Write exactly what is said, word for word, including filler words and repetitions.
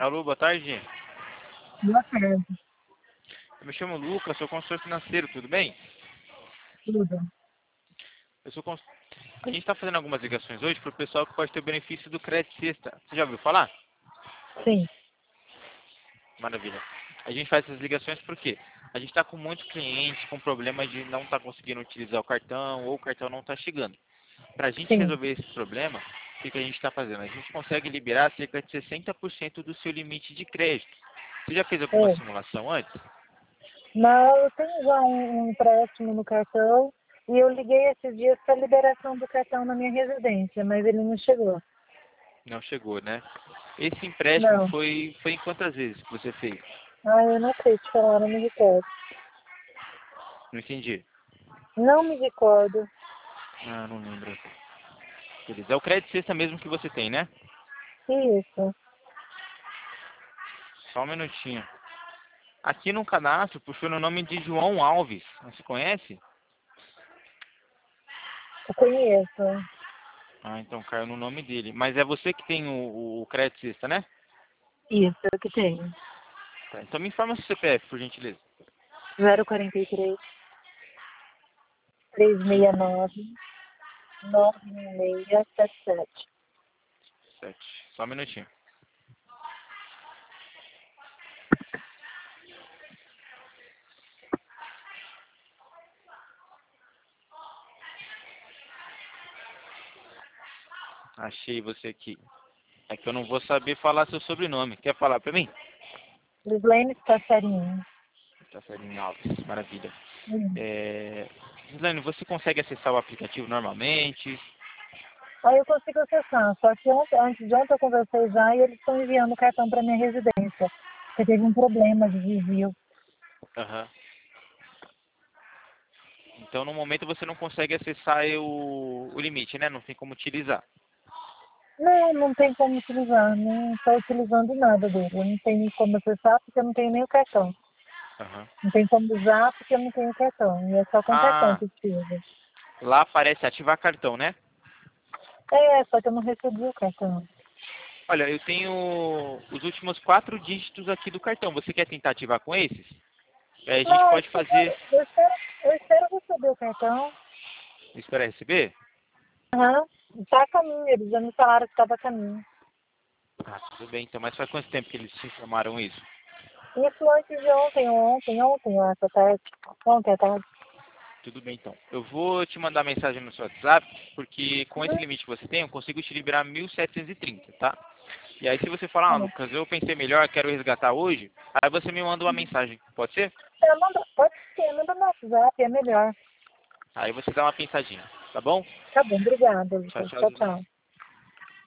Alô, boa tarde. Boa tarde. Eu me chamo Lucas, sou consultor financeiro, tudo bem? Tudo. Eu sou cons... A gente está fazendo algumas ligações hoje para o pessoal que pode ter o benefício do Crédito Sexta. Você já ouviu falar? Sim. Maravilha. A gente faz essas ligações porque a gente está com muitos clientes com problema de não estar conseguindo utilizar o cartão ou o cartão não está chegando. Para a gente Sim. resolver esse problema, o que, que a gente está fazendo? A gente consegue liberar cerca de sessenta por cento do seu limite de crédito. Você já fez alguma É. simulação antes? Mas eu tenho já um, um empréstimo no cartão e eu liguei esses dias para a liberação do cartão na minha residência, mas ele não chegou. Não chegou, né? Esse empréstimo Não. foi, foi em quantas vezes que você fez? Ah, eu não sei te falar, não me recordo. Não entendi. Não me recordo. Ah, não lembro. Beleza. É o crédito sexta mesmo que você tem, né? Isso. Só um minutinho. Aqui no cadastro puxou no nome de João Alves. Você conhece? Eu conheço. Ah, então caiu no nome dele. Mas é você que tem o, o crédito sexta, né? Isso, eu que tenho. Tá, então me informa seu C P F, por gentileza. zero quarenta e três, trezentos e sessenta e nove, nove um seis sete sete. Sete. Só um minutinho. Achei você aqui. É que eu não vou saber falar seu sobrenome. Quer falar pra mim? Gislaine Passarinho. Tá certo, Alves. Maravilha. Hum. É... Gislaine, você consegue acessar o aplicativo normalmente? Aí eu consigo acessar, só que ontem, antes de ontem eu conversei já e eles estão enviando o cartão para minha residência, porque teve um problema de desvio. Aham. Então, no momento, você não consegue acessar o, o limite, né? Não tem como utilizar. Não, não tem como utilizar, não estou utilizando nada dele. Eu não tenho como acessar porque eu não tenho nem o cartão. Aham. Não tem como usar porque eu não tenho o cartão. E é só com cartão Ah, que utiliza. lá aparece ativar cartão, né? É, só que eu não recebi o cartão. Olha, eu tenho os últimos quatro dígitos aqui do cartão. Você quer tentar ativar com esses? É, a gente Não, eu pode fazer... espero, eu espero, eu espero receber o cartão. Espera receber? Aham, está a caminho, eles já me falaram que estava a caminho. Ah, tudo bem. Então, mas faz quanto tempo que eles te informaram isso? Isso antes de ontem, ontem, ontem, eu acho, à tarde. Ontem à tarde. Tudo bem, então. Eu vou te mandar mensagem no seu WhatsApp, porque com esse Uhum. limite que você tem, eu consigo te liberar mil setecentos e trinta, tá? E aí, se você falar, Tá ah, bom. Lucas, eu pensei melhor, quero resgatar hoje, aí você me manda uma mensagem, pode ser? É, manda, pode ser, manda no WhatsApp, é melhor. Aí você dá uma pensadinha, tá bom? Tá bom, obrigada, Tchau, Lucas. tchau, Tchau, Zilane. tchau.